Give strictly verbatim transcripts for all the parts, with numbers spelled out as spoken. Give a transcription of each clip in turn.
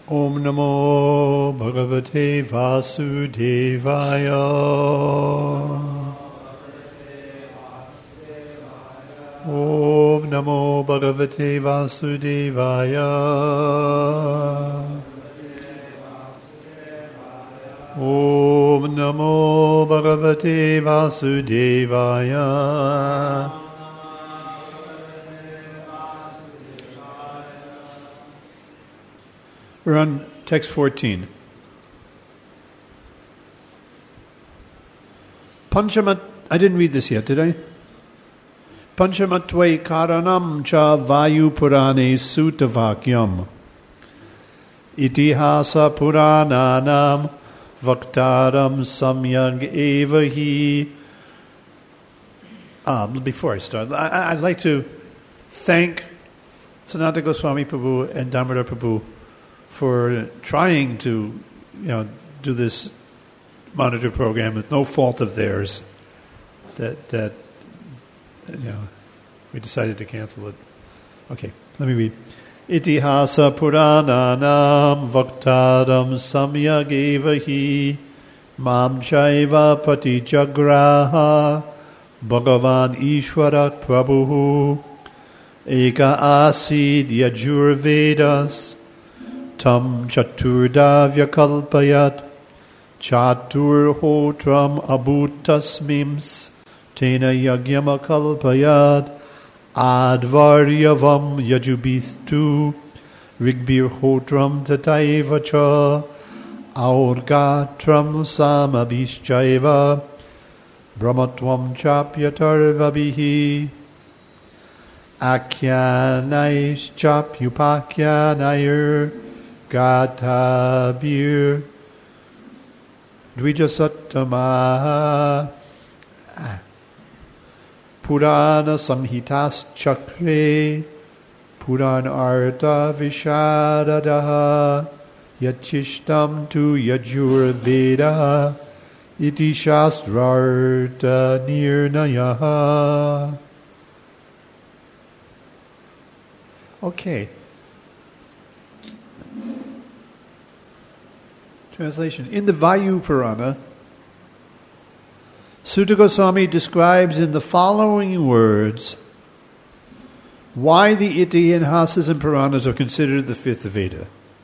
Om Namo Bhagavate Vasudevaya. Om Namo Bhagavate Vasudevaya. Om Namo Bhagavate Vasudevaya. We're on text fourteen. Panchamat, I didn't read this yet, did I? Panchamatvai karanam cha vayu purane sutavakyam. Itihasa purananam vaktaram samyag evahi. Ah, before I start, I, I'd like to thank Sanatana Goswami Prabhu and Damodar Prabhu for trying to, you know, do this monitor program with no fault of theirs. That that you know, we decided to cancel it. Okay, let me read. Itihasa Purananam Vaktadam Samyagevahi Mam Chaiva Patijagraha Bhagavan Ishwara Prabhu Eka Asid Yajur Vedas Tam Chaturda Vyakalpayat Chatur Hotram Abhutasmims Tena Yagyama Kalpayat Advaryavam Yajubistu Rigbir Hotram Tataivacha Aurgatram Samabhischaiva Brahmatvam Chapyatarvabihi Akyanais Chapyupakyanayur Gatabir Dvijasattama Purana Samhitas Chakre Puran Arta Vishadadaha Yachishtam tu Yajur Veda Iti Shastrarta Nirnayaha. Okay. Translation. In the Vayu Purana, Suta Goswami describes in the following words why the Itihasas and Puranas are considered the fifth Veda.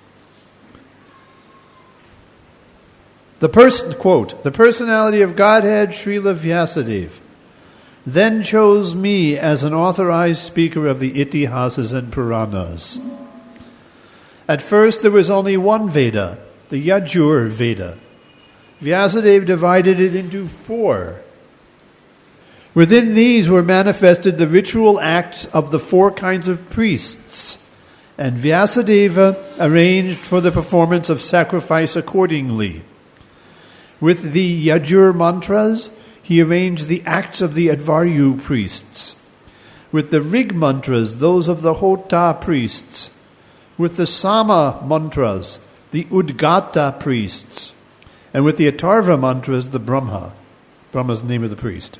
The person, quote, the personality of Godhead, Srila Vyasadeva, then chose me as an authorized speaker of the Itihasas and Puranas. At first there was only one Veda, the Yajur Veda. Vyasadeva divided it into four. Within these were manifested the ritual acts of the four kinds of priests, and Vyasadeva arranged for the performance of sacrifice accordingly. With the Yajur mantras, he arranged the acts of the Advaryu priests. With the Rig mantras, those of the Hota priests. With the Sama mantras, the Udgata priests. And with the Atharva mantras, the Brahma. Brahma's the name of the priest.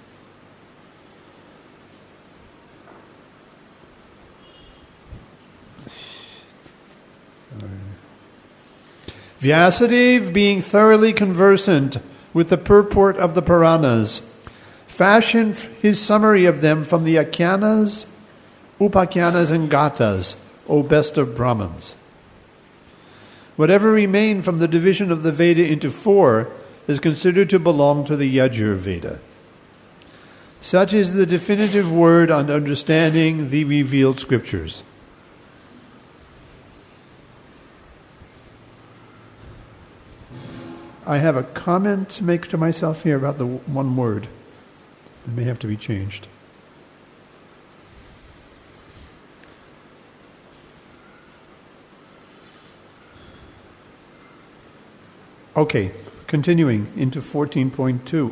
Vyasadeva, being thoroughly conversant with the purport of the Puranas, fashioned his summary of them from the Akyanas, Upakyanas, and Gatas, O best of Brahmins. Whatever remained from the division of the Veda into four is considered to belong to the Yajur Veda. Such is the definitive word on understanding the revealed scriptures. I have a comment to make to myself here about the one word. It may have to be changed. Okay, continuing into fourteen point two.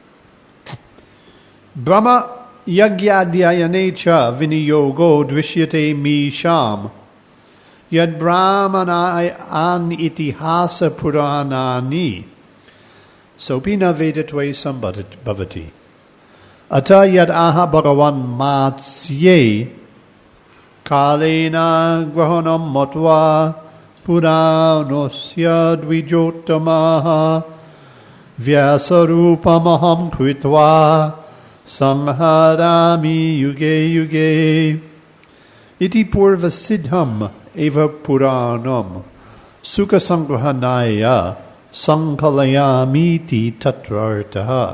Brahma yagyadhyayane cha viniyogo drishyate mi sham yad brahmana an itihasa puranani sopina vedatve sambhavati ata yad aha bhagavan matsye kalena grahanam matva Puranosya dvijotamaha vyasarupamaham kritva Sangharami yuge yuge iti purvasiddham eva puranam sukha sangrahanaya sankalayamiti tatrartaha.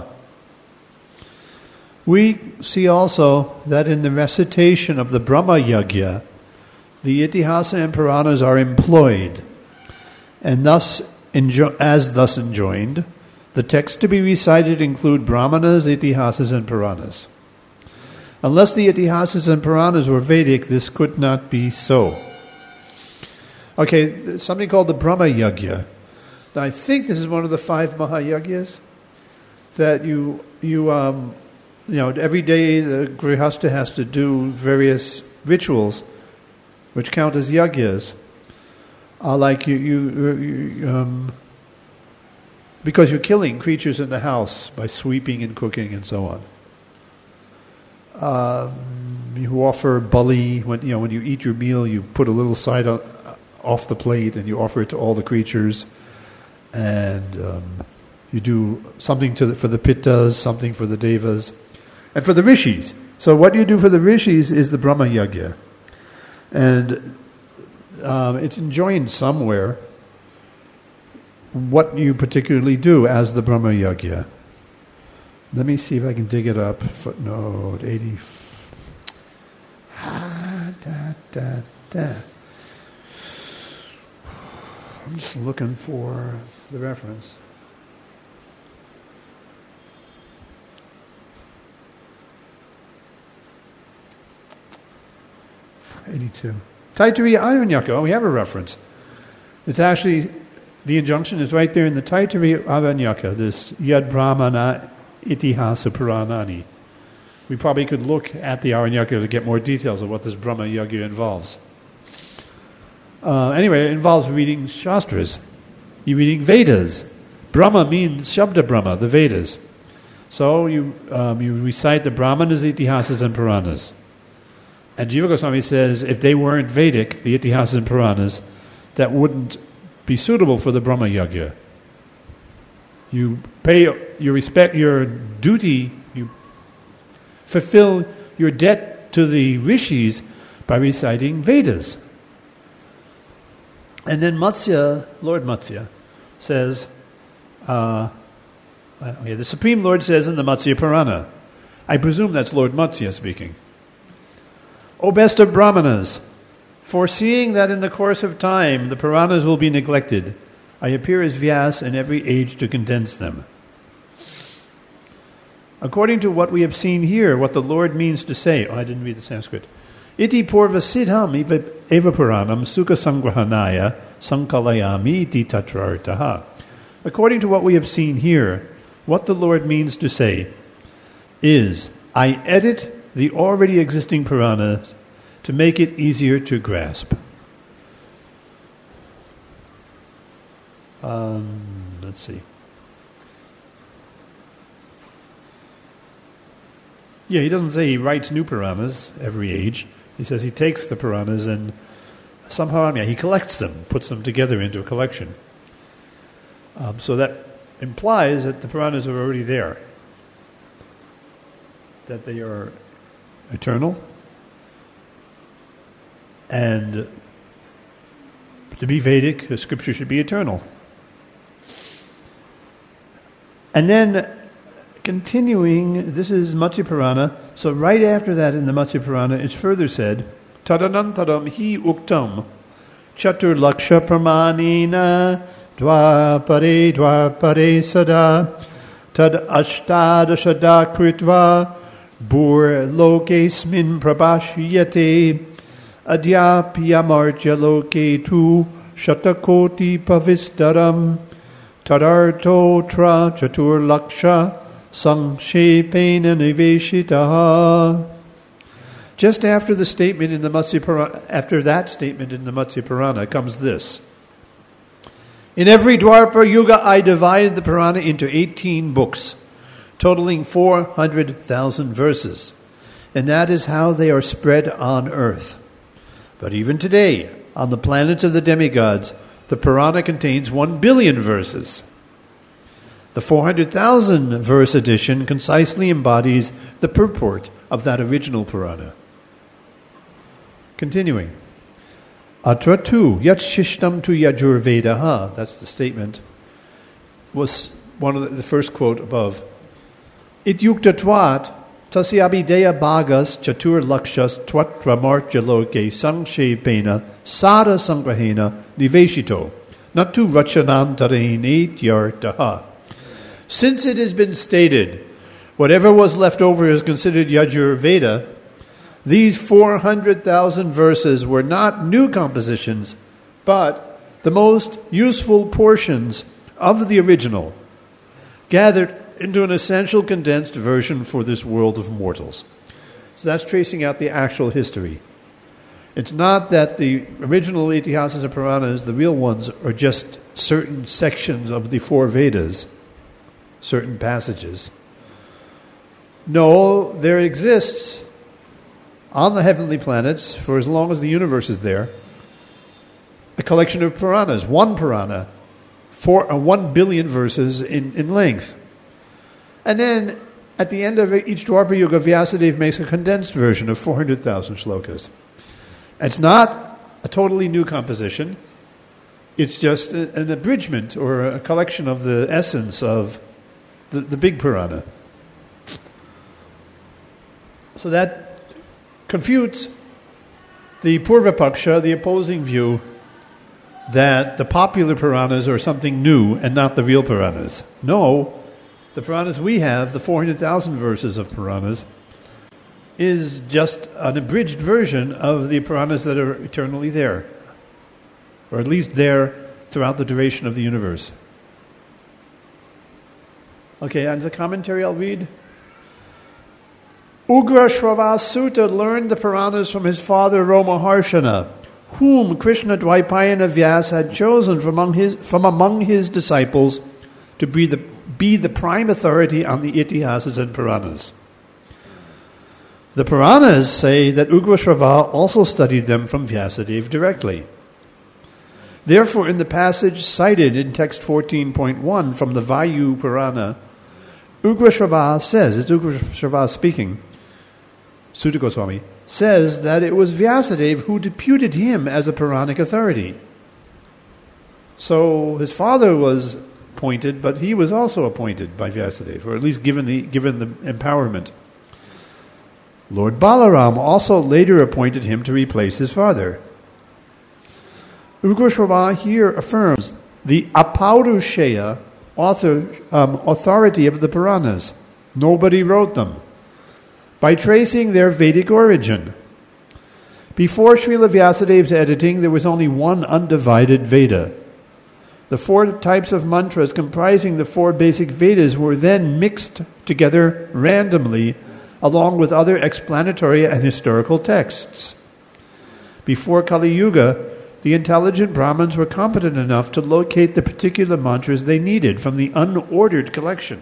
We see also that in the recitation of the Brahma Yajna, the Itihasa and Puranas are employed, and thus, enjo- as thus enjoined, the texts to be recited include Brahmanas, Itihasas, and Puranas. Unless the Itihasas and Puranas were Vedic, this could not be so. Okay, something called the Brahma Yajna. Now, I think this is one of the five Mahayajnas that you you um, you know every day the Grihastha has to do various rituals, which count as yajnas. Uh, like you you. you um, Because you're killing creatures in the house by sweeping and cooking and so on. Um, you offer bali when you know when you eat your meal. You put a little side on, off the plate and you offer it to all the creatures, and um, you do something to the, for the pittas, something for the devas, and for the rishis. So what you do for the rishis is the Brahma Yajna, and um, it's enjoined somewhere what you particularly do as the Brahma Yajna. Let me see if I can dig it up. Footnote eighty. Ah, da, da, da. I'm just looking for the reference. eighty-two. Taittiriya Aranyaka. Oh, we have a reference. It's actually... The injunction is right there in the Taittiriya Aranyaka, this Yad Brahmana Itihasa Puranani. We probably could look at the Aranyaka to get more details of what this Brahma Yajna involves. Uh, anyway, it involves reading Shastras. You're reading Vedas. Brahma means Shabda Brahma, the Vedas. So you um, you recite the Brahmanas, Itihasas, and Puranas. And Jiva Goswami says if they weren't Vedic, the Itihasas and Puranas, that wouldn't be suitable for the Brahma Yajna. You pay, you respect your duty, you fulfill your debt to the rishis by reciting Vedas. And then Matsya, Lord Matsya, says, uh, okay, the Supreme Lord says in the Matsya Purana, I presume that's Lord Matsya speaking, O best of Brahmanas, foreseeing that in the course of time the Puranas will be neglected, I appear as Vyas in every age to condense them. According to what we have seen here, what the Lord means to say, oh, I didn't read the Sanskrit. Iti purvasiddham eva puranam sukha sangrahanaya sankalayami iti tatrartaha. According to what we have seen here, what the Lord means to say is, I edit the already existing Puranas to make it easier to grasp. Um, let's see. Yeah, he doesn't say he writes new Puranas every age. He says he takes the Puranas and somehow yeah, he collects them, puts them together into a collection. Um, so that implies that the Puranas are already there, that they are eternal, and to be Vedic, the scripture should be eternal. And then, continuing, this is Matsya Purana, so right after that in the Matsya Purana, it's further said, Tadanantaram hi uktam chatur laksha pramanina dvapare dvapare sada tad ashtadashada kritva bur lokesmin prabhashyate Adyapyamarja loke tu shatakoti pavistaram tadarto tra chatur laksha samshepena niveshitaha. Just after the statement in the Matsya Purana, after that statement in the Matsya Purana comes this. In every Dwapara Yuga I divided the Purana into eighteen books, totaling four hundred thousand verses, and that is how they are spread on earth. But even today, On the planets of the demigods, the Purana contains one billion verses. The four hundred thousand verse edition concisely embodies the purport of that original Purana. Continuing. Atra tu yat shishtam tu yajurvedaha, that's the statement, was one of the, the first quote above. Ityuktatvat tasyabideya bhagas chatur lakshas twatra martyaloke sanshepena sada sangrahena niveshito natu rachanantarene tyartaha. Since it has been stated, whatever was left over is considered Yajurveda, these four hundred thousand verses were not new compositions, but the most useful portions of the original, gathered into an essential condensed version for this world of mortals. So that's tracing out the actual history. It's not that the original Itihasas and Puranas, the real ones, are just certain sections of the four Vedas, certain passages. No, there exists on the heavenly planets, for as long as the universe is there, a collection of Puranas, one Purana, four, uh, one billion verses in, in length. And then, at the end of each Dwapara Yuga, Vyasadeva makes a condensed version of four hundred thousand shlokas. It's not a totally new composition. It's just a, an abridgment or a collection of the essence of the, the big Purana. So that confutes the Purvapaksha, the opposing view, that the popular Puranas are something new and not the real Puranas. No, the Puranas we have, the four hundred thousand verses of Puranas, is just an abridged version of the Puranas that are eternally there, or at least there throughout the duration of the universe. Okay, and the commentary I'll read. Ugra Shrava Sutta learned the Puranas from his father Romaharshana, whom Krishna Dvaipayana Vyas had chosen from among his, from among his disciples to be the, be the prime authority on the Itihasas and Puranas. The Puranas say that Ugra Shrava also studied them from Vyasadeva directly. Therefore, in the passage cited in text fourteen point one from the Vayu Purana, Ugra Shrava says, it's Ugra Shrava speaking, Sutta Goswami, says that it was Vyasadeva who deputed him as a Puranic authority. So his father was appointed, but he was also appointed by Vyasadeva, or at least given the given the empowerment. Lord Balaram also later appointed him to replace his father. Ugra Shrava here affirms the Apaurushaya author, um, authority of the Puranas. Nobody wrote them, by tracing their Vedic origin. Before Srila Vyasadeva's editing, there was only one undivided Veda. The four types of mantras comprising the four basic Vedas were then mixed together randomly, along with other explanatory and historical texts. Before Kali Yuga, the intelligent Brahmins were competent enough to locate the particular mantras they needed from the unordered collection.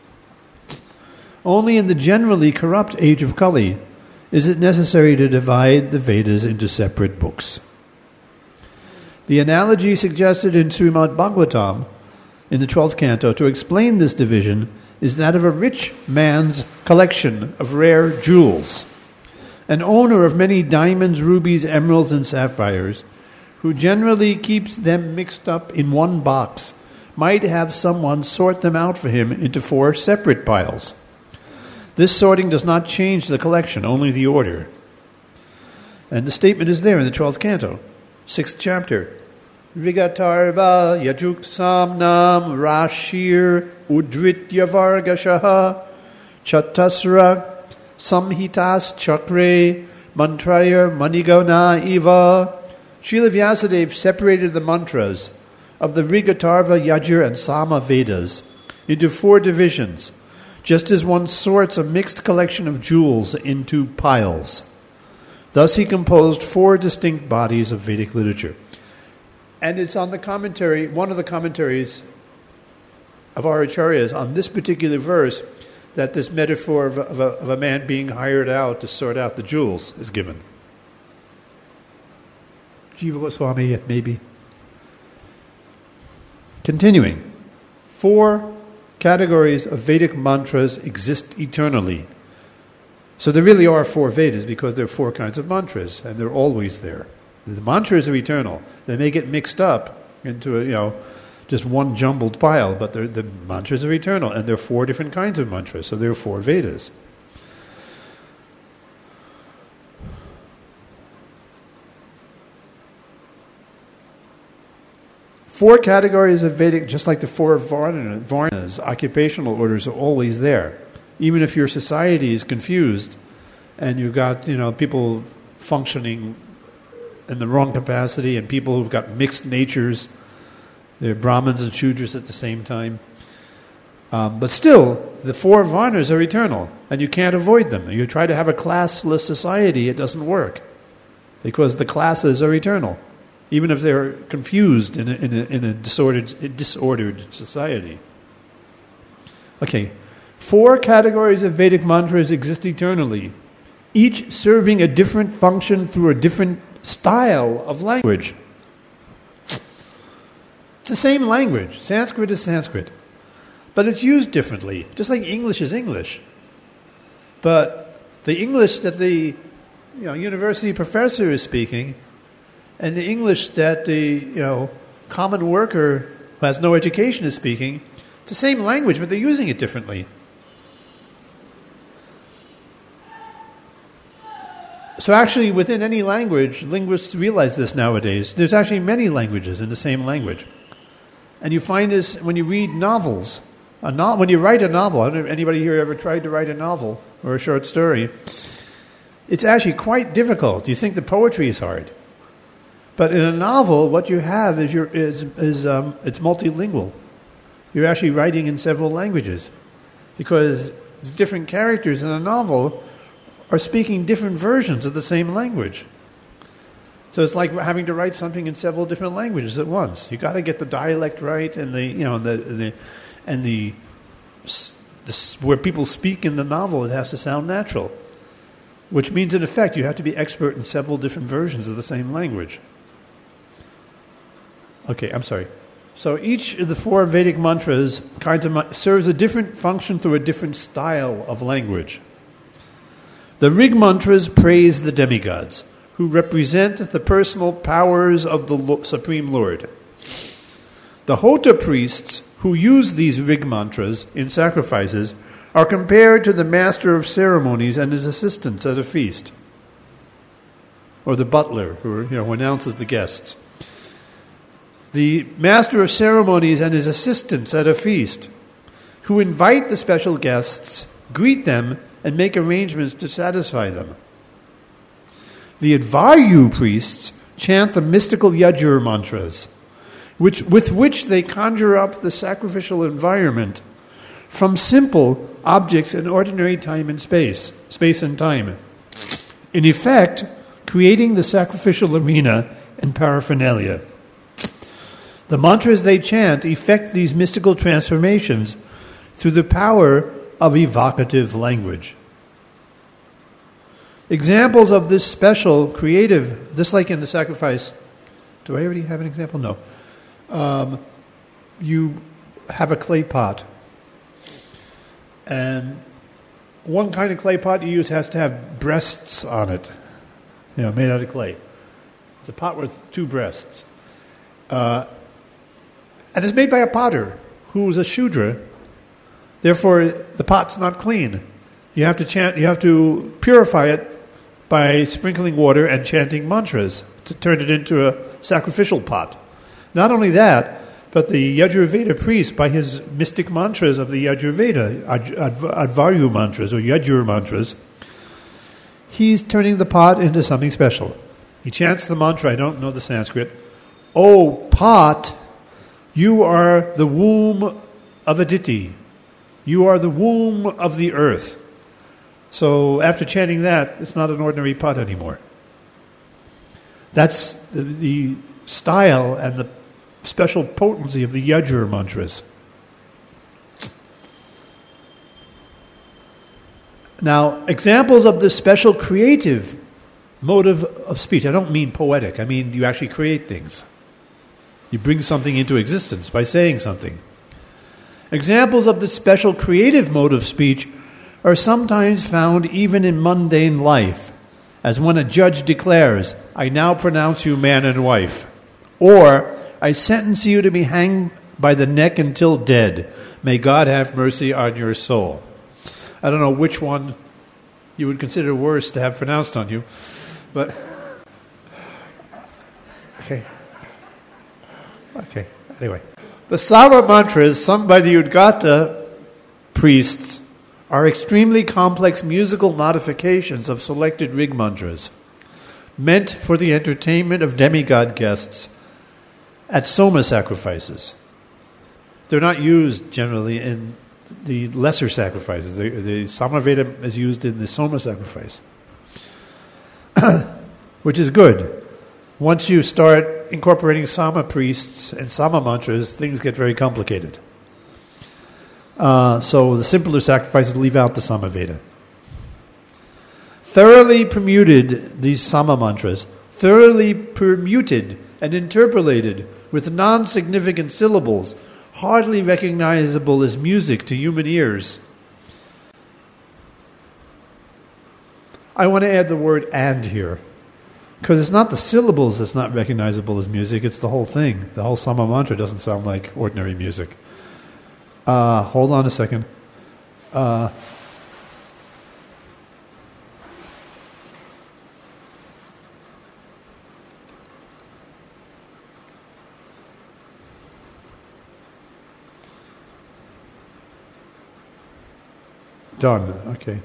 Only in the generally corrupt age of Kali is it necessary to divide the Vedas into separate books. The analogy suggested in Srimad Bhagavatam, in the twelfth canto, to explain this division is that of a rich man's collection of rare jewels. An owner of many diamonds, rubies, emeralds, and sapphires, who generally keeps them mixed up in one box, might have someone sort them out for him into four separate piles. This sorting does not change the collection, only the order. And the statement is there in the twelfth canto, sixth chapter. Vigatarva yajuk samnam rashir udritya vargashaha chatasra samhitas chakre mantraya manigona eva. Srila Vyasadeva separated the mantras of the Vrigatarva, Yajur, and Sama Vedas into four divisions, just as one sorts a mixed collection of jewels into piles. Thus he composed four distinct bodies of Vedic literature. And it's on the commentary, one of the commentaries of our acharyas on this particular verse, that this metaphor of a, of, a, of a man being hired out to sort out the jewels is given. Jiva Goswami, maybe. Continuing. Four categories of Vedic mantras exist eternally. So there really are four Vedas because there are four kinds of mantras, and they're always there. The mantras are eternal. They may get mixed up into a, you know, just one jumbled pile, but the mantras are eternal, and there are four different kinds of mantras, so there are four Vedas. Four categories of Vedic, just like the four Varna, Varnas, occupational orders are always there. Even if your society is confused and you've got, you know, people functioning in the wrong capacity and people who've got mixed natures, they're Brahmins and Shudras at the same time. Um, but still, the four Varnas are eternal and you can't avoid them. You try to have a classless society, it doesn't work because the classes are eternal, even if they're confused in a, in a, in a disordered, disordered society. Okay. Four categories of Vedic mantras exist eternally, each serving a different function through a different style of language. It's the same language. Sanskrit is Sanskrit. But it's used differently, just like English is English. But the English that the you know, university professor is speaking and the English that the you know, common worker who has no education is speaking, it's the same language, but they're using it differently. So actually, within any language, linguists realize this nowadays, there's actually many languages in the same language. And you find this when you read novels. A no- when you write a novel, I don't know if anybody here ever tried to write a novel or a short story, it's actually quite difficult. You think the poetry is hard. But in a novel, what you have is, your, is, is um, it's multilingual. You're actually writing in several languages. Because different characters in a novel are speaking different versions of the same language. So it's like having to write something in several different languages at once. You've got to get the dialect right and the you know the the and the, the where people speak in the novel, it has to sound natural. Which means in effect you have to be expert in several different versions of the same language. Okay, I'm sorry. So each of the four Vedic mantras kinds of serves a different function through a different style of language. The Rig mantras praise the demigods, who represent the personal powers of the Supreme Lord. The Hota priests who use these Rig mantras in sacrifices are compared to the master of ceremonies and his assistants at a feast, or the butler who you know, announces the guests. The master of ceremonies and his assistants at a feast, who invite the special guests, greet them, and make arrangements to satisfy them. The Advaryu priests chant the mystical Yajur mantras, which, with which they conjure up the sacrificial environment from simple objects in ordinary time and space, space and time. In effect, creating the sacrificial arena and paraphernalia. The mantras they chant effect these mystical transformations through the power of evocative language. Examples of this special creative, just like in the sacrifice, do I already have an example? No. Um, you have a clay pot, and one kind of clay pot you use has to have breasts on it, you know, made out of clay. It's a pot with two breasts. Uh, and it's made by a potter who's a Shudra. Therefore, the pot's not clean. You have to chant. You have to purify it by sprinkling water and chanting mantras to turn it into a sacrificial pot. Not only that, but the Yajurveda priest, by his mystic mantras of the Yajurveda, Advaryu mantras or Yajur mantras, he's turning the pot into something special. He chants the mantra, I don't know the Sanskrit, "O pot, you are the womb of Aditi. You are the womb of the earth." So after chanting that, it's not an ordinary pot anymore. That's the, the style and the special potency of the Yajur mantras. Now, examples of this special creative mode of, of speech. I don't mean poetic. I mean you actually create things. You bring something into existence by saying something. Examples of this special creative mode of speech are sometimes found even in mundane life, as when a judge declares, "I now pronounce you man and wife," or "I sentence you to be hanged by the neck until dead. May God have mercy on your soul." I don't know which one you would consider worse to have pronounced on you, but okay. Okay, anyway. The Sama mantras sung by the Udgata priests are extremely complex musical modifications of selected rig mantras, meant for the entertainment of demigod guests at Soma sacrifices. They're not used generally in the lesser sacrifices. The, the Samaveda is used in the Soma sacrifice, which is good. Once you start incorporating Sama priests and Sama mantras, things get very complicated. Uh, so the simpler sacrifices leave out the Samaveda. Thoroughly permuted, these Sama mantras, thoroughly permuted and interpolated with non-significant syllables, hardly recognizable as music to human ears. I want to add the word "and" here, because it's not the syllables that's not recognizable as music, it's the whole thing. The whole Sama mantra doesn't sound like ordinary music. Uh, hold on a second. Uh, done. Okay.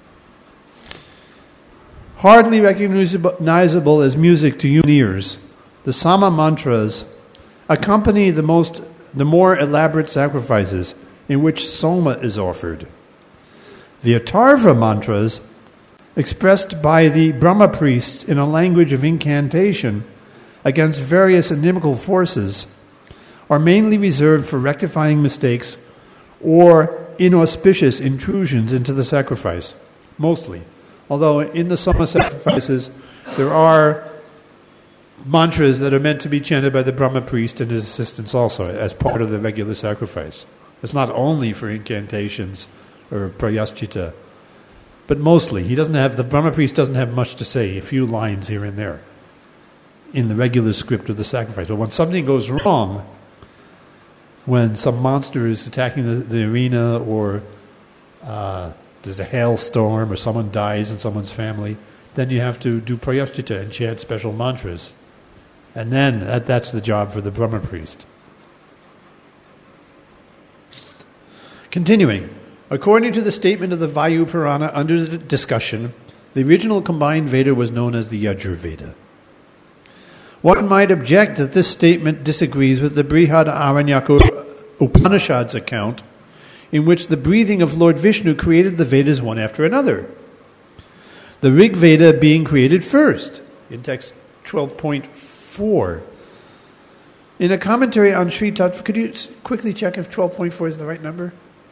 Hardly recognizable as music to human ears, the Sama mantras accompany the most, the more elaborate sacrifices in which Soma is offered. The Atharva mantras, expressed by the Brahma priests in a language of incantation against various inimical forces, are mainly reserved for rectifying mistakes or inauspicious intrusions into the sacrifice, mostly. Although in the Soma sacrifices, there are mantras that are meant to be chanted by the Brahma priest and his assistants also, as part of the regular sacrifice. It's not only for incantations or prayaschita, but mostly. He doesn't have, the Brahma priest doesn't have much to say, a few lines here and there, in the regular script of the sacrifice. But when something goes wrong, when some monster is attacking the, the arena, or uh, there's a hailstorm, or someone dies in someone's family, then you have to do prayaschita and chant special mantras. And then that, that's the job for the Brahma priest. Continuing, according to the statement of the Vayu Purana under the discussion, the original combined Veda was known as the Yajur Veda. One might object that this statement disagrees with the Brihad Aranyaka Upanishad's account, in which the breathing of Lord Vishnu created the Vedas one after another. The Rig Veda being created first, in text twelve point four. In a commentary on Sri Tattva, could you quickly check if twelve point four is the right number?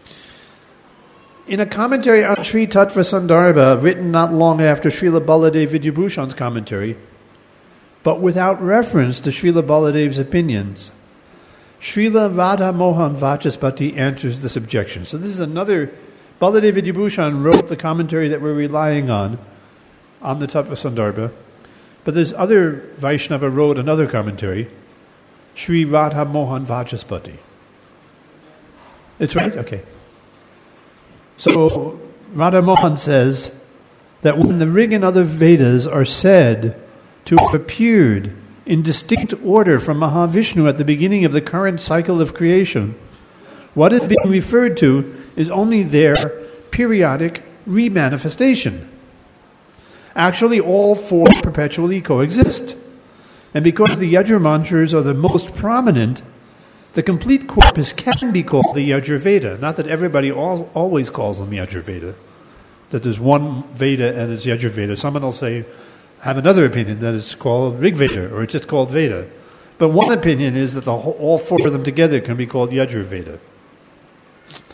In a commentary on Sri Tattva Sandarbha, written not long after Srila Baladev Vidyabhushan's commentary, but without reference to Srila Baladev's opinions, Srila Radha Mohan Vachaspati answers this objection. So this is another, Baladev Vidyabhushan wrote the commentary that we're relying on, on the Tattva Sandarbha, but there's other Vaishnava wrote another commentary, Sri Radha Mohan Vachaspati. It's right? Okay. So Radha Mohan says that when the Rig and other Vedas are said to have appeared in distinct order from Mahavishnu at the beginning of the current cycle of creation, what is being referred to is only their periodic remanifestation. Actually, all four perpetually coexist. And because the Yajur mantras are the most prominent, the complete corpus can be called the Yajur Veda. Not that everybody all, always calls them Yajur Veda. That there's one Veda and it's Yajur Veda. Someone will say, have another opinion that it's called Rig Veda, or it's just called Veda. But one opinion is that the whole, all four of them together can be called Yajur Veda.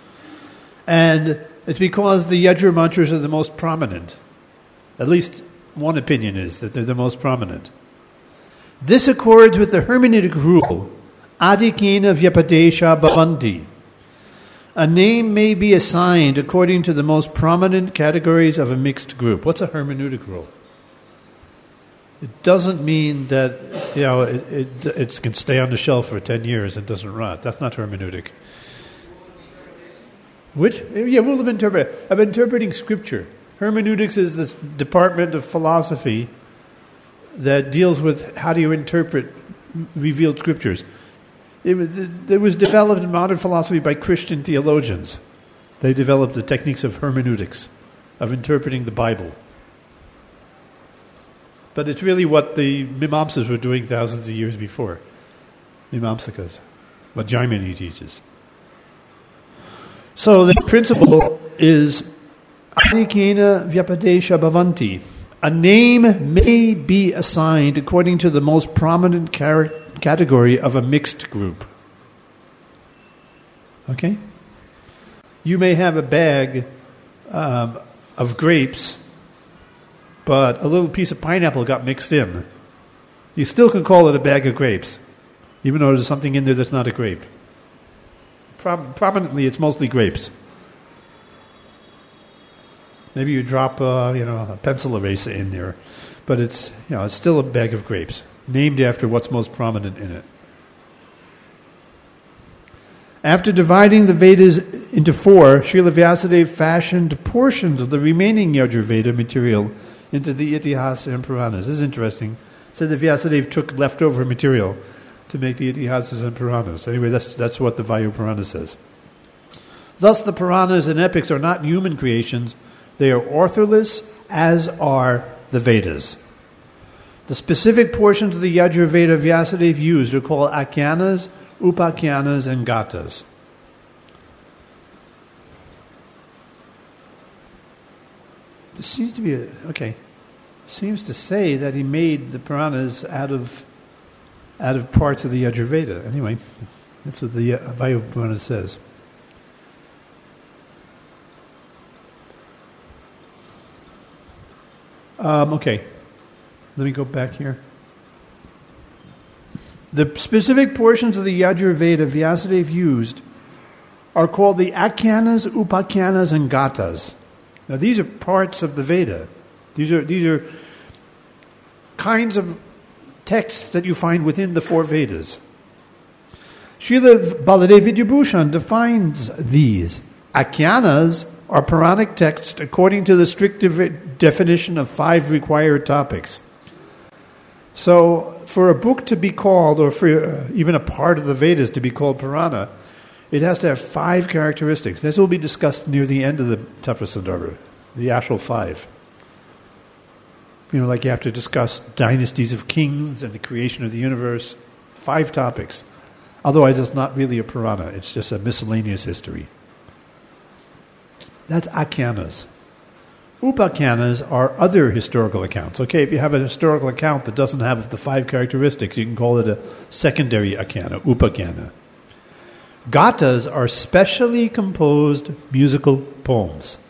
And it's because the Yajur mantras are the most prominent. At least one opinion is that they're the most prominent. This accords with the hermeneutic rule, adhikena vyapadesha bhavanti. A name may be assigned according to the most prominent categories of a mixed group. What's a hermeneutic rule? It doesn't mean that, you know, it, it, it can stay on the shelf for ten years and doesn't rot. That's not hermeneutic. Which? Yeah, rule of interpret of interpreting Scripture. Hermeneutics is this department of philosophy that deals with how do you interpret revealed Scriptures. It, it was developed in modern philosophy by Christian theologians. They developed the techniques of hermeneutics, of interpreting the Bible. But it's really what the Mimamsas were doing thousands of years before. Mimamsakas, what Jaimini teaches. So the principle is adhikena vyapadesha bhavanti. A name may be assigned according to the most prominent char- category of a mixed group. Okay? You may have a bag um, of grapes, but a little piece of pineapple got mixed in. You still can call it a bag of grapes, even though there's something in there that's not a grape. Pro- prominently, it's mostly grapes. Maybe you drop, uh, you know, a pencil eraser in there, but it's, you know, it's still a bag of grapes, named after what's most prominent in it. After dividing the Vedas into four, Srila Vyasadeva fashioned portions of the remaining Yajurveda material into the Itihasa and Puranas. This is interesting. Said that Vyasadeva took leftover material to make the Itihasas and Puranas. Anyway, that's that's what the Vayu Purana says. Thus, the Puranas and epics are not human creations. They are authorless, as are the Vedas. The specific portions of the Yajurveda Vyasadeva used are called Akhyanas, Upakhyanas, and Gathas. This seems to be a, okay. Seems to say that he made the Puranas out of out of parts of the Yajurveda. Anyway, that's what the uh, Vayu Purana says. Um, okay, let me go back here. The specific portions of the Yajurveda Vyasadeva used are called the Akhyanas, Upakhyanas, and Gathas. Now, these are parts of the Veda. These are these are kinds of texts that you find within the four Vedas. Srila Baladev Vidyabhushan defines these. Akhyanas are Puranic texts according to the strict de- definition of five required topics. So, for a book to be called, or for uh, even a part of the Vedas to be called Purana, it has to have five characteristics. This will be discussed near the end of the Tattva-sandarbha, the actual five. You know, like you have to discuss dynasties of kings and the creation of the universe. Five topics. Otherwise, it's not really a Purana. It's just a miscellaneous history. That's Akhyanas. Upakhyanas are other historical accounts. Okay, if you have a historical account that doesn't have the five characteristics, you can call it a secondary Akhyana, Upakhyana. Gathas are specially composed musical poems.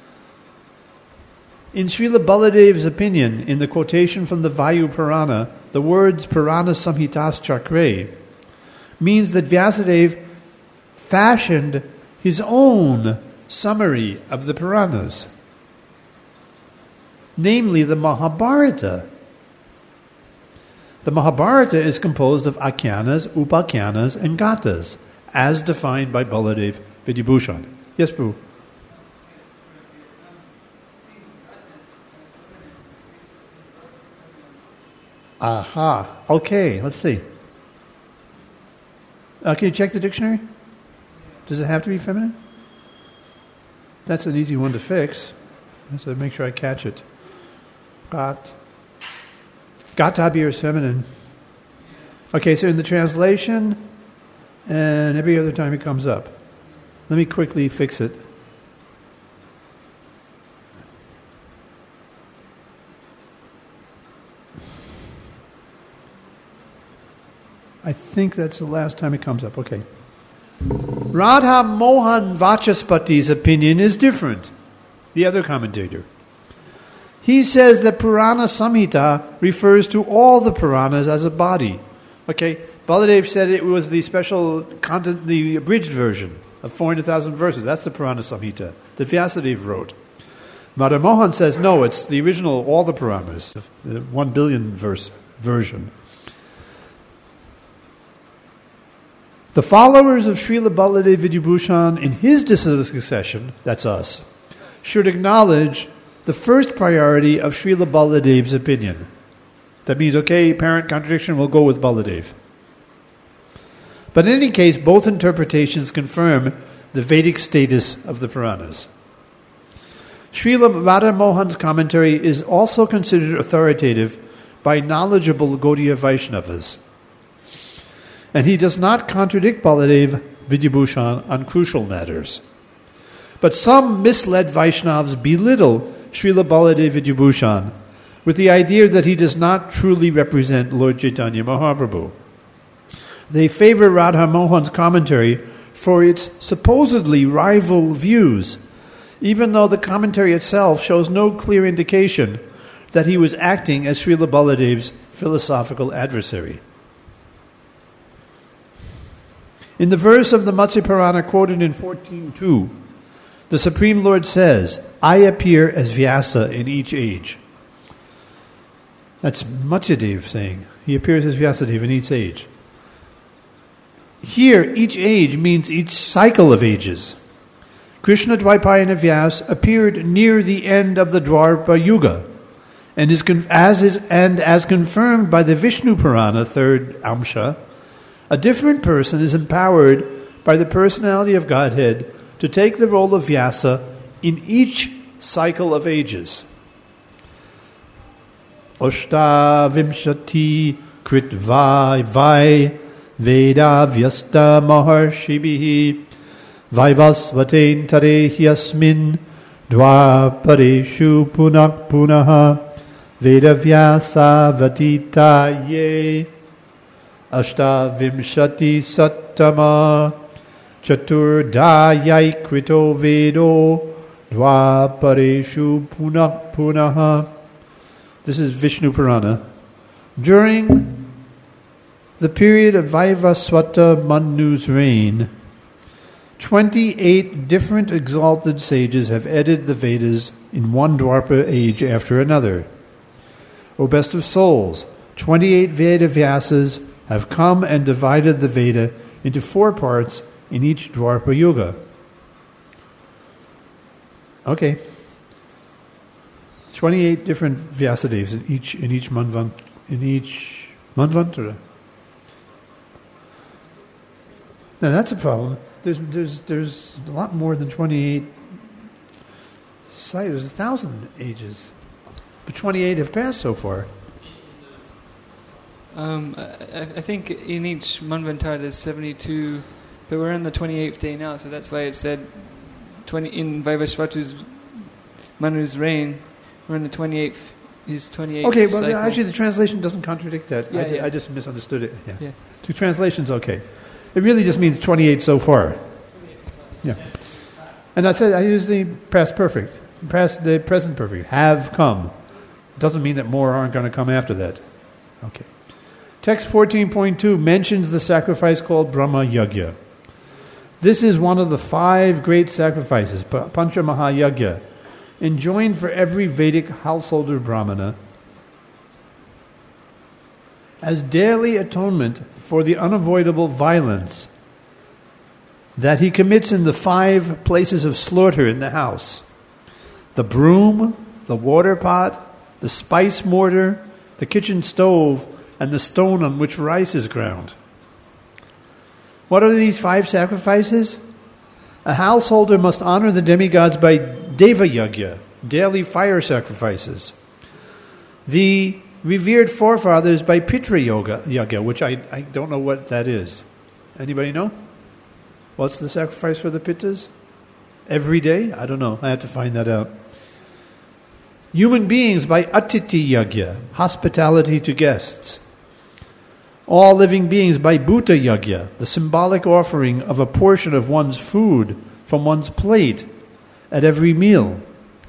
In Srila Baladev's opinion, in the quotation from the Vayu Purana, the words Purana Samhitas Chakre means that Vyasadeva fashioned his own summary of the Puranas, namely the Mahabharata. The Mahabharata is composed of Akhyanas, Upakhyanas, and Gathas, as defined by Baladev Vidyabhushan. Yes, Prabhu? Aha. Okay, let's see. Uh, can you check the dictionary? Does it have to be feminine? That's an easy one to fix. So make sure I catch it. Gat. Gatabi is feminine. Okay, so in the translation, and every other time it comes up. Let me quickly fix it. I think that's the last time it comes up. Okay. Radha Mohan Vachaspati's opinion is different. The other commentator. He says that Purana Samhita refers to all the Puranas as a body. Okay, Baladev said it was the special content, the abridged version of four hundred thousand verses. That's the Purana Samhita that Vyasadeva wrote. Madhur Mohan says, no, it's the original, all the Puranas, the one billion verse version. The followers of Srila Baladev Vidyabhushan in his disciplic succession, that's us, should acknowledge the first priority of Srila Baladev's opinion. That means, okay, apparent contradiction, we'll go with Baladev. But in any case, both interpretations confirm the Vedic status of the Puranas. Srila Madhur Mohan's commentary is also considered authoritative by knowledgeable Gaudiya Vaishnavas. And he does not contradict Baladev Vidyabhushan on crucial matters. But some misled Vaishnavas belittle Srila Baladev Vidyabhushan with the idea that he does not truly represent Lord Chaitanya Mahaprabhu. They favor Radha Mohan's commentary for its supposedly rival views, even though the commentary itself shows no clear indication that he was acting as Srila Baladev's philosophical adversary. In the verse of the Matsya Purana quoted in fourteen two, the Supreme Lord says, I appear as Vyasa in each age. That's Matsyadev saying. He appears as Vyasadeva in each age. Here, each age means each cycle of ages. Krishna Dvaipayana Vyas appeared near the end of the Dwapara Yuga, and is as is and as confirmed by the Vishnu Purana, third Amsha, a different person is empowered by the personality of Godhead to take the role of Vyasa in each cycle of ages. Oshta vimshati kritvai vai veda vyasta maharshibihi vaivasvaten tarehyasmin dvapareshu punak punaha veda vyasa vatita ye ashta vimshati sattama chaturdayai krito vedo dvapareshu punak punaha. This is Vishnu Purana. During the period of Vaivasvata Manu's reign, twenty-eight different exalted sages have edited the Vedas in one Dwapara age after another. O best of souls, twenty-eight Veda Vyasas have come and divided the Veda into four parts in each Dwapara Yuga. Okay. twenty-eight different Vyasadevas in each in each manvant in each manvantara. Now that's a problem. There's there's there's a lot more than twenty-eight sites. There's a thousand ages, but twenty-eight have passed so far. Um, I, I think in each manvantara there's seventy-two, but we're on the twenty-eighth day now, so that's why it said twenty in Vaivasvatu's Manu's reign. We're in the twenty-eighth. His twenty-eighth. Okay, well, cycle. Actually, the translation doesn't contradict that. Yeah, I, yeah. I just misunderstood it. Yeah. Yeah. The translation's okay. It really just means twenty-eight so far. Yeah. And I said I use the past perfect, past the present perfect. Have come. Doesn't mean that more aren't going to come after that. Okay. Text fourteen point two mentions the sacrifice called Brahma Yagya. This is one of the five great sacrifices, Pancha Mahayagya, enjoined for every Vedic householder Brahmana as daily atonement for the unavoidable violence that he commits in the five places of slaughter in the house: the broom, the water pot, the spice mortar, the kitchen stove, and the stone on which rice is ground. What are these five sacrifices? A householder must honor the demigods by Deva Yagya, daily fire sacrifices. The revered forefathers by Pitra Yoga, Yagya, which I, I don't know what that is. Anybody know? What's the sacrifice for the Pittas? Every day? I don't know. I have to find that out. Human beings by Atiti Yagya, hospitality to guests. All living beings by Bhuta Yagya, the symbolic offering of a portion of one's food from one's plate at every meal.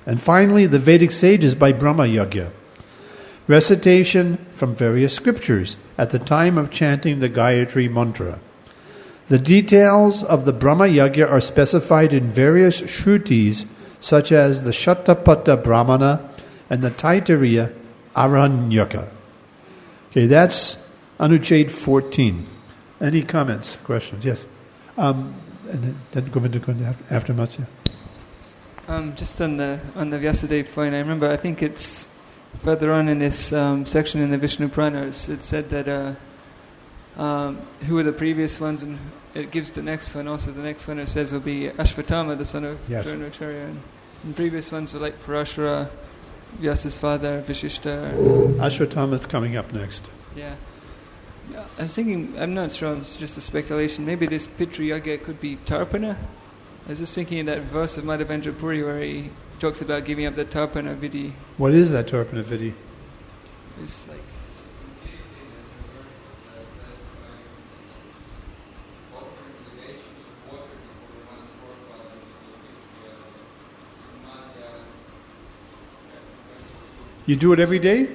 And finally, the Vedic sages by Brahma Yajna. Recitation from various scriptures at the time of chanting the Gayatri mantra. The details of the Brahma Yajna are specified in various shrutis, such as the Shatapatha Brahmana and the Taittiriya Aranyaka. Okay, that's Anucheda fourteen. Any comments, questions? Yes. Um, and then, then Govinda after Matsya. Um, just on the on the Vyasadeva point, I remember, I think it's further on in this um, section in the Vishnu Purana, it said that uh, um, who are the previous ones, and it gives the next one. Also, the next one it says will be Ashvatthama, the son of yes. Dronacharya. And the previous ones were like Parashara, Vyasa's father, Vashishta. Ashvatthama is coming up next. Yeah. I was thinking, I'm not sure, it's just a speculation, maybe this Pitru Yajna could be Tarpana. I was just thinking of that verse of Madhavendra Puri where he talks about giving up the Tarpana Vidhi. What is that Tarpana Vidhi? It's like... You do it every day?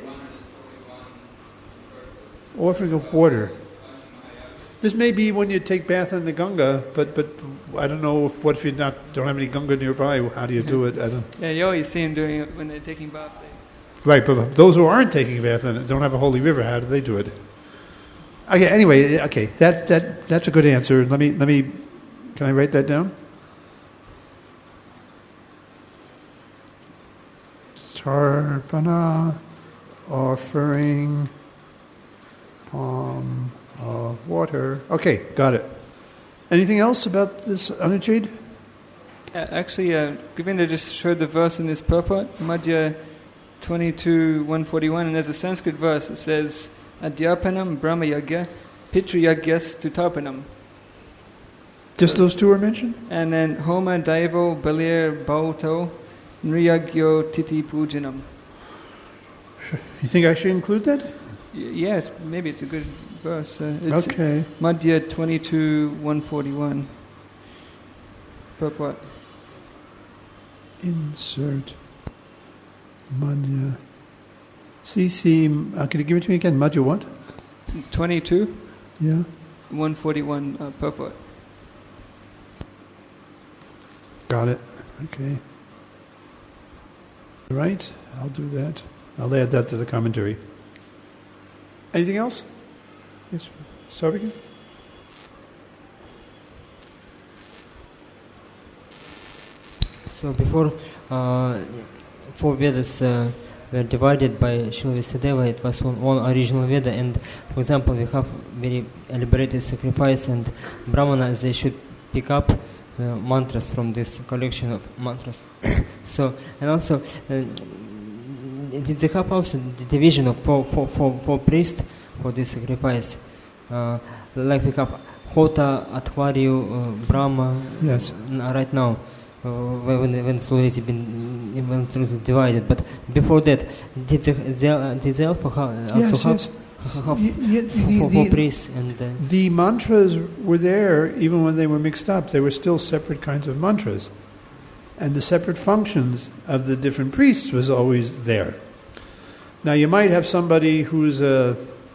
Offering of water. This may be when you take bath in the Ganga, but but I don't know if what if you not don't have any Ganga nearby. How do you do it? I don't. Yeah, you always see them doing it when they're taking baths. Right, but those who aren't taking a bath and don't have a holy river, how do they do it? Okay. Anyway, okay, that that that's a good answer. Let me let me. Can I write that down? Tarpana, offering palm of water. Okay, got it. Anything else about this Anucheda? Uh, actually, uh, Govinda just showed the verse in this purport, Madhya twenty-two, one forty-one, and there's a Sanskrit verse that says, Adhyapanam Brahma Yajna, Pitru Yajnas Tutarpanam. Just so, those two are mentioned? And then Homa Daivo Balir Bauto Nriyagyo Titi Pujanam. You think I should include that? Y- yes, maybe it's a good verse. Uh, it's okay. Madhya twenty-two, one forty-one. Purport. Insert Madhya. C C, uh, can you give it to me again? Madhya what? twenty-two? Yeah. one forty-one uh, purport. Got it. Okay. Right, I'll do that. I'll add that to the commentary. Anything else? Yes, Sarvika? So before uh, four Vedas uh, were divided by Srila Vyasadeva, it was one, one original Veda, and for example we have very elaborated sacrifice, and Brahmanas, they should pick up uh, mantras from this collection of mantras. So, and also uh, did they have also the division of four, four, four, four priests for this sacrifice? Uh, like we have Hota, Athvaryu, uh, Brahma. Yes. Uh, right now. Uh, when when it's already been when it's already divided, but before that, did they, they uh, did they also have, also yes, have, yes. have y- y- the, four, the, four priests and uh, the mantras were there even when they were mixed up. They were still separate kinds of mantras, and the separate functions of the different priests was always there. Now you might have somebody who's a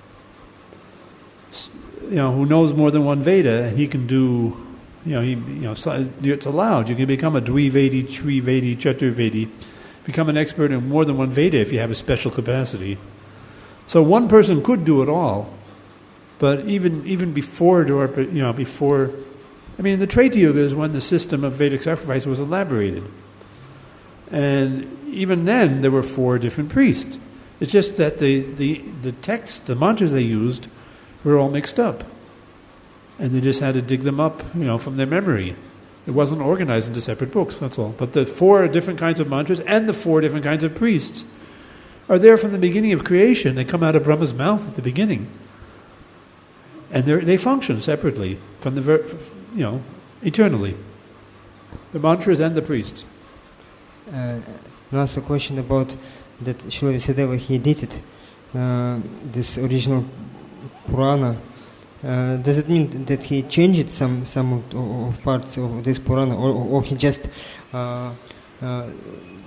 you know who knows more than one Veda, and he can do. You know, he, you know, so it's allowed. You can become a Dvivedi, Trivedi, Chaturvedi, become an expert in more than one Veda if you have a special capacity. So one person could do it all, but even even before, you know, before, I mean, the Treta Yuga is when the system of Vedic sacrifice was elaborated, and even then there were four different priests. It's just that the the the texts, the mantras they used, were all mixed up. And they just had to dig them up, you know, from their memory. It wasn't organized into separate books, that's all. But the four different kinds of mantras and the four different kinds of priests are there from the beginning of creation. They come out of Brahma's mouth at the beginning. And they function separately from the, ver- you know, eternally. The mantras and the priests. Uh, also a question about that Srila Vyasadeva, he edited uh, this original Purana. Uh, does it mean that he changed some some of, of parts of this Purana, or, or he just uh, uh,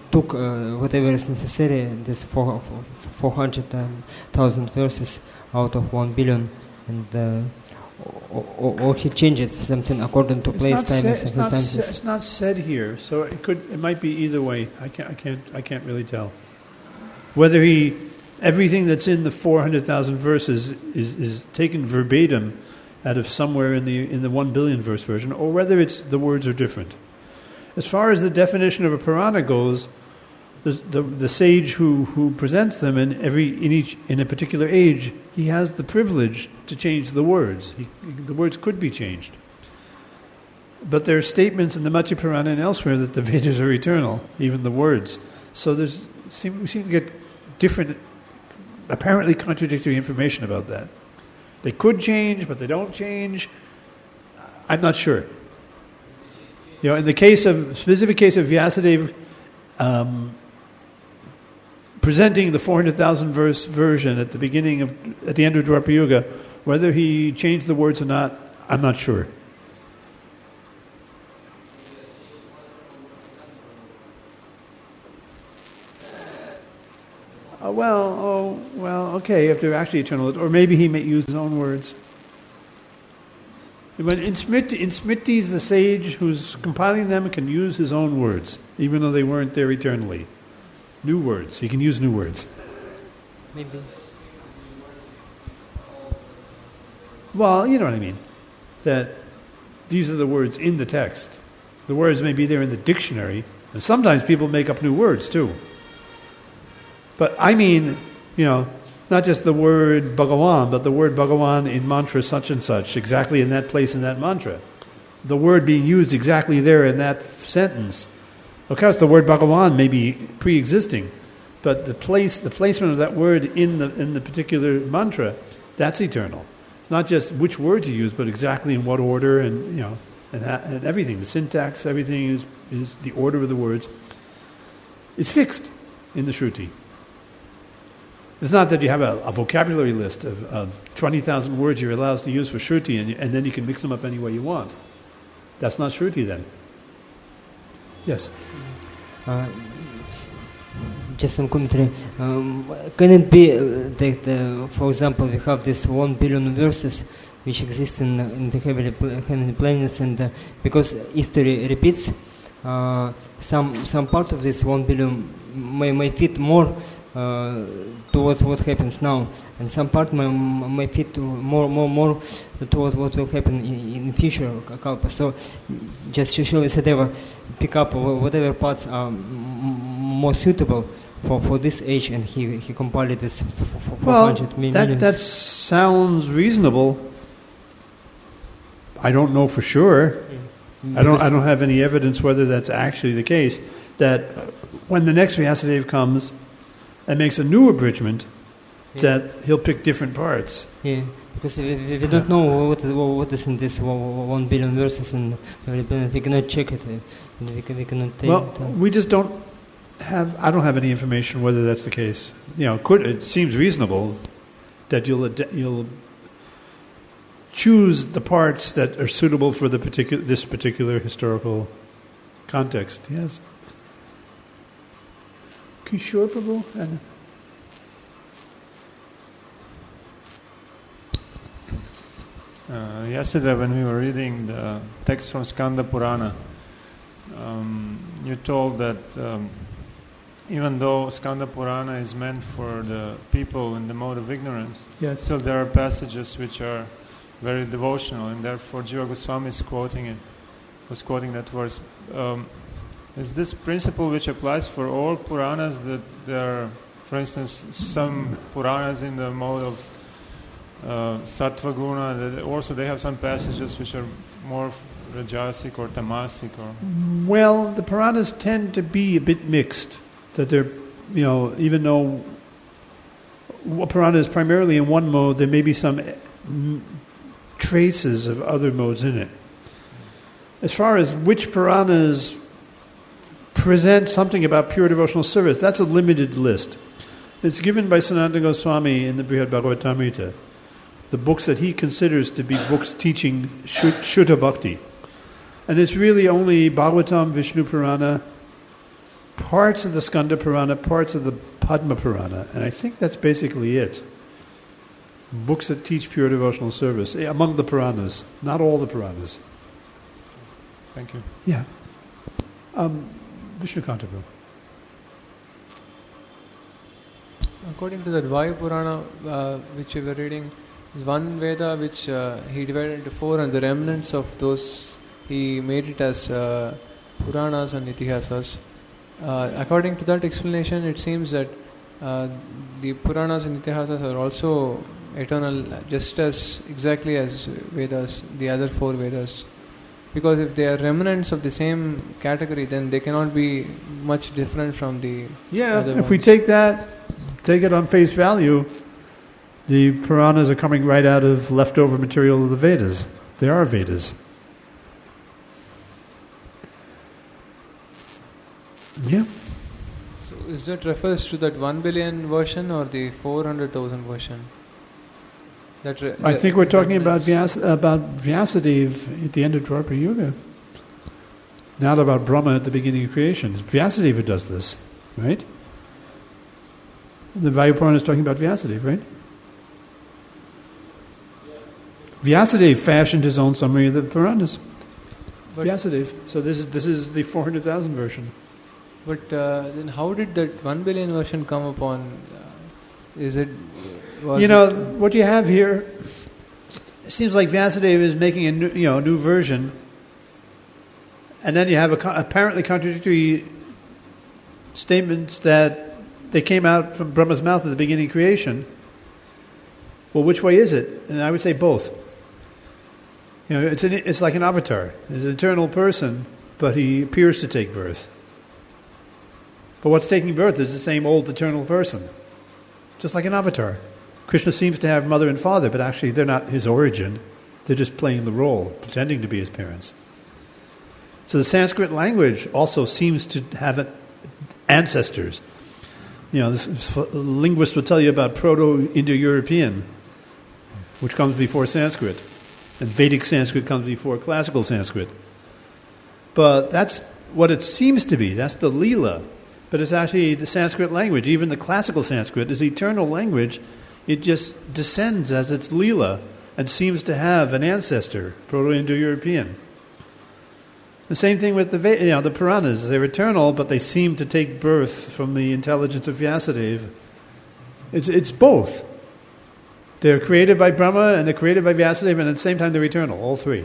took uh, whatever is necessary, this four, four hundred thousand verses out of one billion, and uh, or, or he changes something according to It's place, not time, said- and it's not, sa- circumstances. it's not said here, so it could. It might be either way. I can't. I can't. I can't really tell whether he everything that's in the four hundred thousand verses is, is taken verbatim out of somewhere in the in the one billion verse version, or whether it's the words are different. As far as the definition of a Purana goes, the the, the sage who, who presents them in every in each in a particular age, he has the privilege to change the words. He, the words could be changed. But there are statements in the Matsya Purana and elsewhere that the Vedas are eternal, even the words. So there's seem, we seem to get different, apparently contradictory information about that. They could change, but they don't change. I'm not sure. You know, in the case of specific case of Vyasadeva um, presenting the four hundred thousand verse version at the beginning of at the end of Dwapara Yuga, whether he changed the words or not, I'm not sure. Uh, well, oh, well, okay, if they're actually eternal, or maybe he may use his own words. When in Smriti, in Smritis, the sage who's compiling them can use his own words, even though they weren't there eternally. New words. He can use new words. Maybe. Well, you know what I mean. That these are the words in the text. The words may be there in the dictionary, and sometimes people make up new words too. But I mean, you know, not just the word Bhagawan, but the word Bhagawan in mantra such and such, exactly in that place in that mantra. The word being used exactly there in that sentence. Of course, the word Bhagawan may be pre-existing, but the place, the placement of that word in the in the particular mantra, that's eternal. It's not just which words you use, but exactly in what order, and you know, and, ha- and everything. The syntax, everything is is the order of the words is fixed in the Shruti. It's not that you have a, a vocabulary list of, of twenty thousand words you're allowed to use for Shruti, and, and then you can mix them up any way you want. That's not Shruti then. Yes? Uh, just some commentary. Um, can it be uh, that, uh, for example, we have this one billion verses which exist in, in the heavenly, heavenly planets, and uh, because history repeats, uh, some some part of this one billion may, may fit more uh, towards what happens now, and some part may, may fit more more more towards what will happen in, in future kalpa. So just Srila Vyasadeva pick up whatever parts are m- more suitable for, for this age, and he he compiled this for four hundred Well, million. that, that sounds reasonable. I don't know for sure. I don't I don't have any evidence whether that's actually the case, that when the next Vyasadeva comes and makes a new abridgment, Yeah. that he'll pick different parts. Yeah, because we, we we don't know what what is in this one billion verses, and we cannot check it, and we, can, we cannot take Well, it. uh, we just don't have, I don't have any information whether that's the case. You know, could, it seems reasonable that you'll ad- you'll choose the parts that are suitable for the particular this particular historical context. Yes. Kishore Prabhu? And Uh, yesterday, when we were reading the text from Skanda Purana, um, you told that um, even though Skanda Purana is meant for the people in the mode of ignorance, yes. still there are passages which are very devotional, and therefore Jiva Goswami is quoting it, was quoting that verse. Um, is this principle which applies for all Puranas, that there are, for instance, some Puranas in the mode of Uh, Sattva Guna, that also they have some passages which are more Rajasic or Tamasic? Or Well, the Puranas tend to be a bit mixed. That they're, you know, even though a Purana is primarily in one mode, there may be some mm, traces of other modes in it. As far as which Puranas present something about pure devotional service, that's a limited list. It's given by Sanatana Goswami in the Brihad Bhagavatamrita, the books that he considers to be books teaching Shuddha Bhakti. And it's really only Bhagavatam, Vishnu Purana, parts of the Skanda Purana, parts of the Padma Purana, and I think that's basically it. Books that teach pure devotional service, among the Puranas, not all the Puranas. Thank you. Yeah. Um, Vishnukanta Prabhu. According to that Vayu Purana, uh, which we were reading, is one Veda which uh, he divided into four, and the remnants of those he made it as uh, Puranas and Itihasas. Uh, according to that explanation, it seems that uh, the Puranas and Itihasas are also eternal, just as exactly as Vedas, the other four Vedas. Because if they are remnants of the same category, then they cannot be much different from the Yeah, other if ones. we take that, take it on face value, the Puranas are coming right out of leftover material of the Vedas. They are Vedas. Yeah. So is that refers to that one billion version or the four hundred thousand version? That re- I think we're talking about remnants. Vyas, about Vyasadeva at the end of Dwapara Yuga. Not about Brahma at the beginning of creation. It's Vyasadeva who does this, right? The Vayu Purana is talking about Vyasadeva, right? Vyasadeva fashioned his own summary of the Puranas. But- Vyasadeva. So this is this is the four hundred thousand version. But uh, then how did that one billion version come upon? Uh, is it... Was You know, it, what you have here, it seems like Vyasadeva is making a new, you know, new version, and then you have a co- apparently contradictory statements that they came out from Brahma's mouth at the beginning of creation. Well, which way is it? And I would say both. You know, it's an, it's like an avatar. He's an eternal person, but he appears to take birth. But what's taking birth is the same old eternal person, just like an avatar. Krishna seems to have mother and father, but actually they're not his origin. They're just playing the role, pretending to be his parents. So the Sanskrit language also seems to have ancestors. You know, this linguist will tell you about Proto-Indo-European, which comes before Sanskrit, and Vedic Sanskrit comes before classical Sanskrit. But that's what it seems to be. That's the Leela. But it's actually the Sanskrit language. Even the classical Sanskrit is eternal language. It just descends as its Leela and seems to have an ancestor, Proto-Indo-European. The same thing with the you know the Puranas. They're eternal, but they seem to take birth from the intelligence of Vyasadeva. It's it's both. They're created by Brahma and they're created by Vyasadeva, and at the same time they're eternal. All three.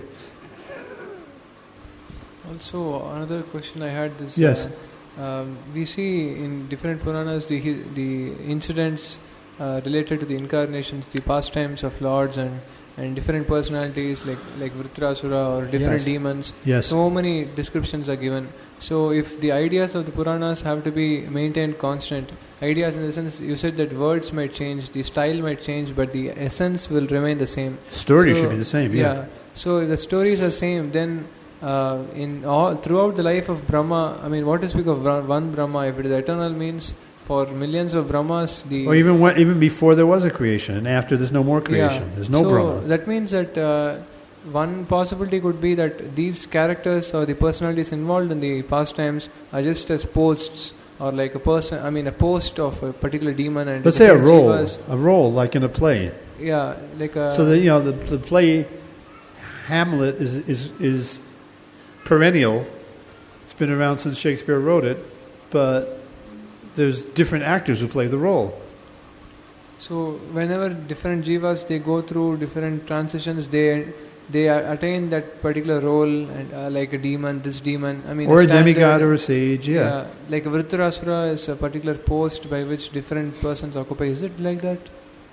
also, another question I had is... Yes. Uh, um, we see in different Puranas the, the incidents uh, related to the incarnations, the pastimes of lords and and different personalities like like Vritrasura or different Yes. demons. Yes. So many descriptions are given. So if the ideas of the Puranas have to be maintained constant, ideas in the sense you said that words might change, the style might change, but the essence will remain the same. Story So, should be the same. Yeah. Yeah. So if the stories are same, then uh, in all throughout the life of Brahma, I mean, what to speak of Bra- one Brahma? If it is eternal, means for millions of Brahmas, the Or even when, even before there was a creation, and after there's no more creation. Yeah. There's no so Brahma. that means that uh, one possibility could be that these characters or the personalities involved in the pastimes are just as posts or like a person. I mean, a post of a particular demon and Let's say a different role, jivas. a role like in a play. Yeah, like a, So that you know the, the play Hamlet is is is perennial. It's been around since Shakespeare wrote it, but there's different actors who play the role. So whenever different jivas they go through different transitions, they they attain that particular role, and uh, like a demon, this demon. I mean, Or a standard- demigod or a sage, yeah. Yeah, like a Vritrasura is a particular post by which different persons occupy. Is it like that?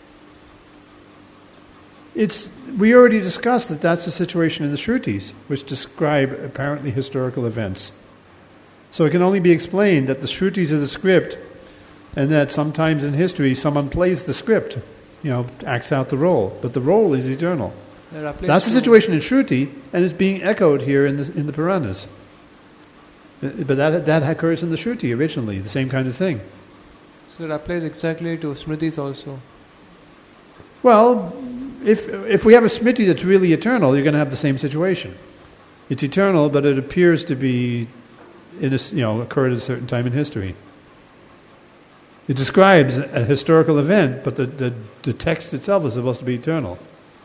It's we already discussed that that's the situation in the Shrutis, which describe apparently historical events. So it can only be explained that the Shrutis are the script, and that sometimes in history someone plays the script, you know, acts out the role, but the role is eternal. That applies That's the to- situation in Shruti, and it's being echoed here in the in the Puranas. Uh, But that that occurs in the Shruti originally, the same kind of thing. So it applies exactly to Smritis also. Well, if if we have a Smriti that's really eternal, you're going to have the same situation. It's eternal, but it appears to be in a, you know, occurred at a certain time in history. It describes a historical event, but the, the, the text itself is supposed to be eternal.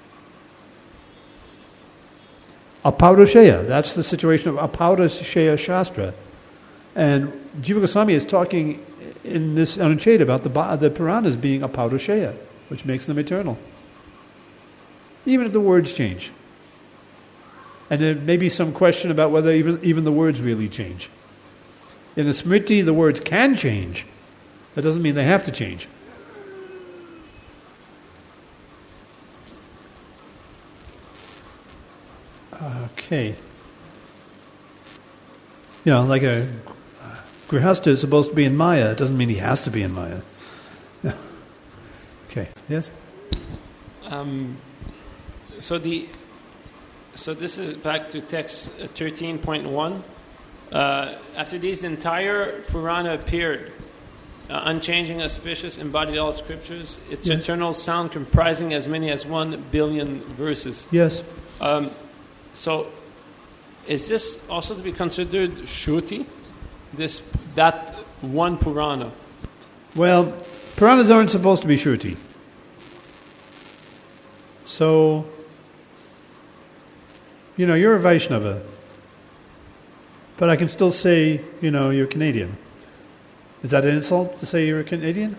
Apaurusheya, that's the situation of Apaurusheya Shastra. And Jiva Goswami is talking in this Anucheda about the, the Puranas being Apaurusheya, which makes them eternal. Even if the words change. And there may be some question about whether even, even the words really change. In the Smriti, the words can change. That doesn't mean they have to change. Okay. You know, like a Grihastha is supposed to be in Maya. It doesn't mean he has to be in Maya. Yeah. Okay. Yes? Um, so the so this is back to text thirteen point one. Uh, after these, the entire Purana appeared, uh, unchanging, auspicious, embodied all scriptures. Its Yes. eternal sound comprising as many as one billion verses. Yes. Um, so, is this also to be considered Shruti? This that one Purana? Well, Puranas aren't supposed to be Shruti. So, you know, you're a Vaishnava. But I can still say, you know, you're Canadian. Is that an insult to say you're a Canadian?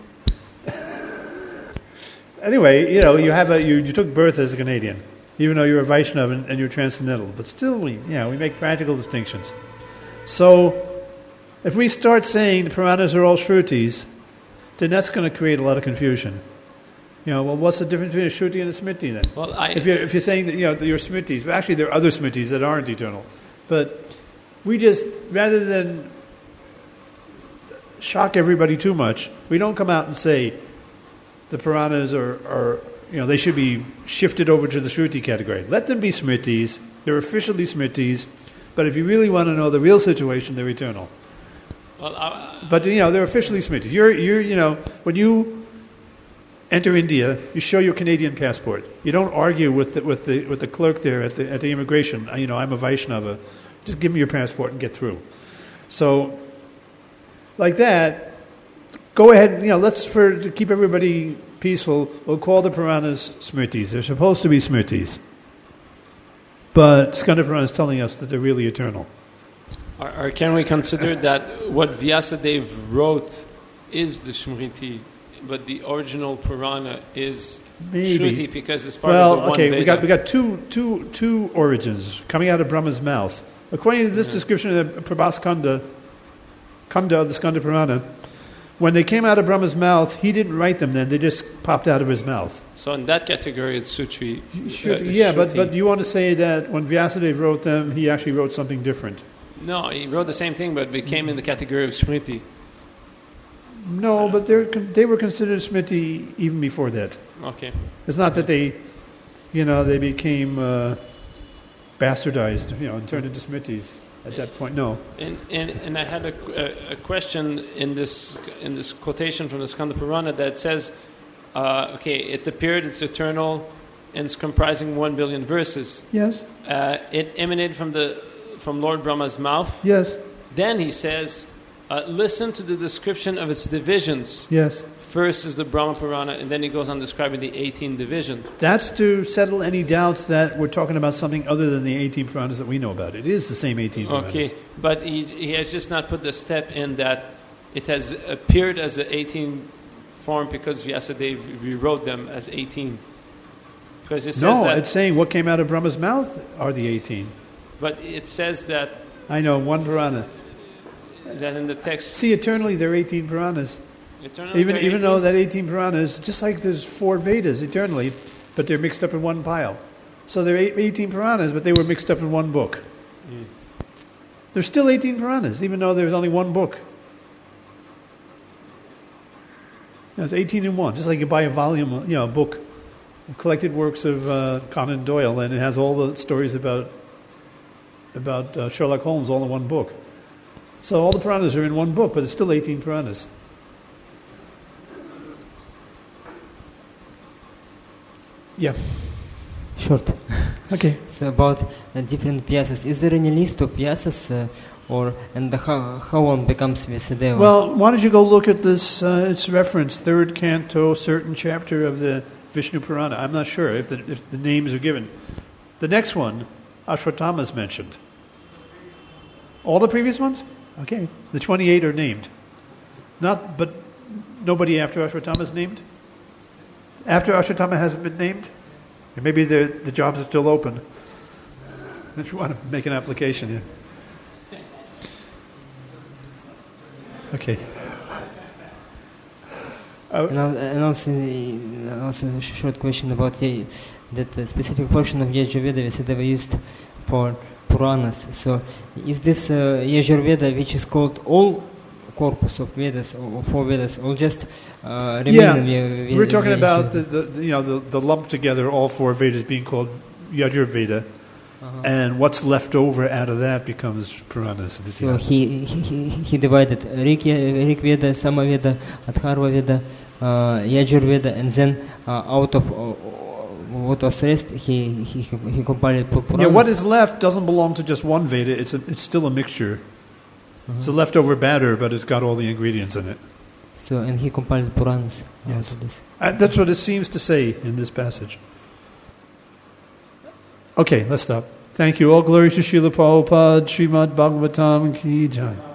Anyway, you know, you have a you, you took birth as a Canadian, even though you're a Vaishnava and, and you're transcendental. But still, we you know we make practical distinctions. So, if we start saying the Puranas are all Shrutis, then that's going to create a lot of confusion. You know, well, what's the difference between a Shruti and a Smriti then? Well, I, If you're if you're saying that you know that you're Smritis, but actually there are other Smritis that aren't eternal, but we just, rather than shock everybody too much, we don't come out and say the Puranas are, are, you know, they should be shifted over to the Shruti category. Let them be Smritis. They're officially Smritis. But if you really want to know the real situation, they're eternal. well, I, But, you know, they're officially Smritis. You're, you're, you know, when you enter India, you show your Canadian passport. You don't argue with the, with the, with the clerk there at the, at the immigration. You know, I'm a Vaishnava. Just give me your passport and get through. So, like that, go ahead, you know, let's, for to keep everybody peaceful, we'll call the Puranas Smritis. They're supposed to be Smritis. But Skanda Purana is telling us that they're really eternal. or, or can we consider that what Vyasadeva wrote is the Smriti, but the original Purana is Maybe. Shruti because it's part Well, of the one okay, Veda? we got we got two two two origins coming out of Brahma's mouth. According to this Yeah. description of the Prabhas Kanda, Kanda of the Skanda Purana, when they came out of Brahma's mouth, he didn't write them then; they just popped out of his mouth. So in that category, it's Sutri. Should, uh, yeah, but Shruti. but you want to say that when Vyasadeva wrote them, he actually wrote something different? No, he wrote the same thing, but it came in the category of Smriti. No, but they they were considered Smriti even before that. Okay. It's not that they, you know, they became uh, bastardized, you know, and turned into Smritis at that point. No. And, and, and I had a, a, a question in this in this quotation from the Skanda Purana that says, uh, okay, it appeared, it's eternal, and it's comprising one billion verses. Yes. Uh, it emanated from the from Lord Brahma's mouth. Yes. Then he says, uh, listen to the description of its divisions. Yes. First is the Brahma Purana, and then he goes on describing the eighteen division. That's to settle any doubts that we're talking about something other than the eighteen Puranas that we know about. It is the same eighteen Puranas. Okay, but he, he has just not put the step in that it has appeared as an eighteen form because Vyasadeva rewrote them as eighteen. Because it says No, that, it's saying what came out of Brahma's mouth are the eighteen. but it says that I know, one Purana. that in the text. See, eternally there are eighteen Puranas. Eternally Even they're even though eighteen? that eighteen Puranas, just like there's four Vedas eternally, but they're mixed up in one pile. So there are eight- eighteen Puranas, but they were mixed up in one book. Mm. There's still eighteen Puranas, even though there's only one book. You know, it's eighteen in one, just like you buy a volume, you know, a book, collected works of uh, Conan Doyle, and it has all the stories about about uh, Sherlock Holmes all in one book. So all the Puranas are in one book, but it's still eighteen Puranas. Yeah. Short. Okay. So about uh, different Vyasas. Is there any list of Vyasas, uh, or and how how one becomes Vyasadeva? Well, why don't you go look at this? Uh, it's reference third canto, certain chapter of the Vishnu Purana. I'm not sure if the if the names are given. The next one, Ashwatthama is mentioned. All the previous ones? Okay. The twenty-eight are named. Not, but nobody after Ashwatthama is named? After Ashwatthama hasn't been named? Or maybe the the jobs are still open. If you want to make an application, yeah. Okay. Oh. And, al- and also, uh, also a sh- short question about uh, that uh, specific portion of Yajurveda Vyasadeva used for Puranas. So, is this uh, Yajurveda which is called all corpus of Vedas or four Vedas, or just uh, Yeah, remaining Ve- we're talking Ve- about the, the you know the, the lump together all four Vedas being called Yajurveda, Uh-huh. and what's left over out of that becomes Puranas. and So Itihasas. he, he he divided Rig, Rig Veda, Samaveda, Atharva Veda, uh, Yajurveda, and then uh, out of uh, what was rest, he he he compiled Puranas. Yeah, what is left doesn't belong to just one Veda. It's a, it's still a mixture. It's a leftover batter, but it's got all the ingredients in it. So and he compiled Puranas. out Yes. of this. Uh, that's what it seems to say in this passage. Okay, let's stop. Thank you. All glory to Srila Prabhupada, Srimad Bhagavatam Ki Jai.